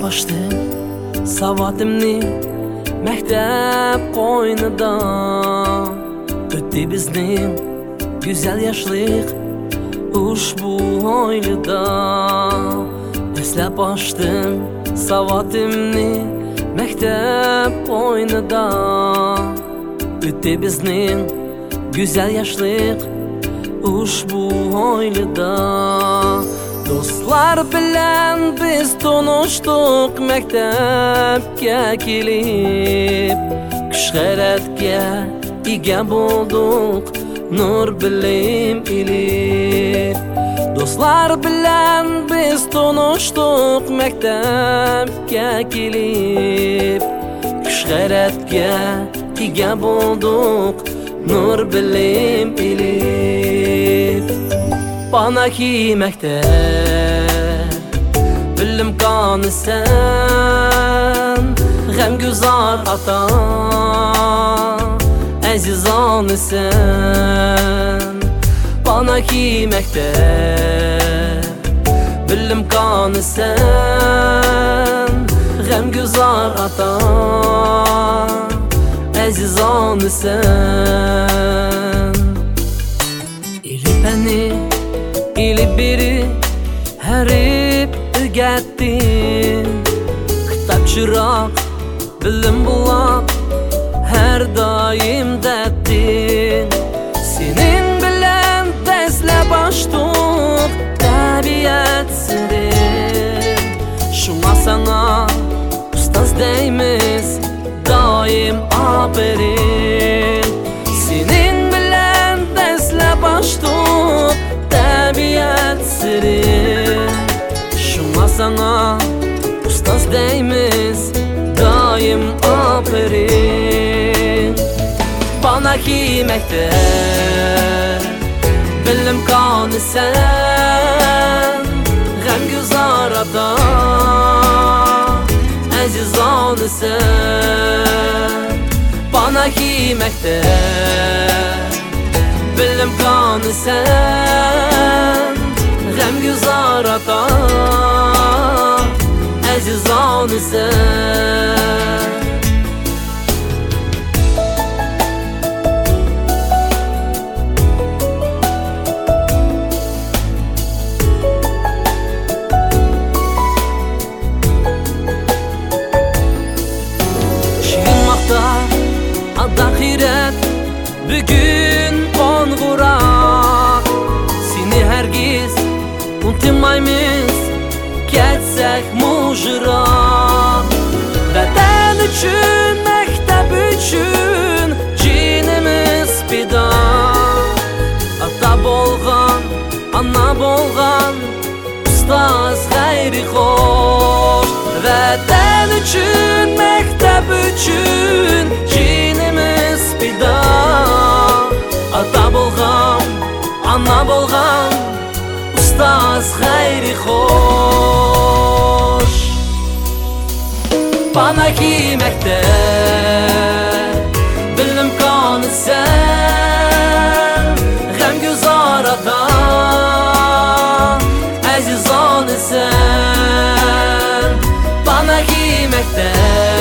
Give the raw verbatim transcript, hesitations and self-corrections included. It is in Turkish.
başladım savatimni mektep qo'ynida. O'tdi bizning güzel yaşlık ushbu oylada. Eslab ochdim savatimni mektep qo'ynida. O'tdi bizning güzel yaşlık ushbu oylada. Dostlar bilan biz tanıştık mektepke kelib, kuch g'ayratga ega bo'ldik nur bilim ilib. Dostlar bilan biz tanıştık mektepke kelib, kuch g'ayratga ega bo'ldik nur bilim ilib. Bana ki mektep bilim kanı sen, g'amguzar ata azizanı sen. Bana ki mektep bilim kanı sen, g'amguzar ata azizanı sen. İli beni İli biri herip ögettin, kitap çırak, bilim bulak, her daim dettin. Senin bilen desle baştuk tabiat sirin. Şuna sana ustaz deymiz daim aferin. Senin bilen desle baştuk tabiat sirin. Şuna sana ustaz deymiz daim aferin. Bana ki mektep bilim kanı sen, g'amguzar ata azizanı sen. Bana ki mektep bilim kanı sen, g'amguzar ata azizanı sen. Şirinmakta adda xiret bugün qo'ng'uroq. Seni hergiz unutmaymiz ketsek mujroq. Vatan uchun, mektep uchun jinimiz fido. Ata bo'lgan, ana bo'lgan ustoz g'ayri xo'sh. Vatan uchun, mektep uchun jinimiz fido. Ata bo'lgan, ana bo'lgan ustoz g'ayri xo'sh. Bana ki mektep bilim kanı sen, g'amguzar ata azizanı sen. Bana ki mektep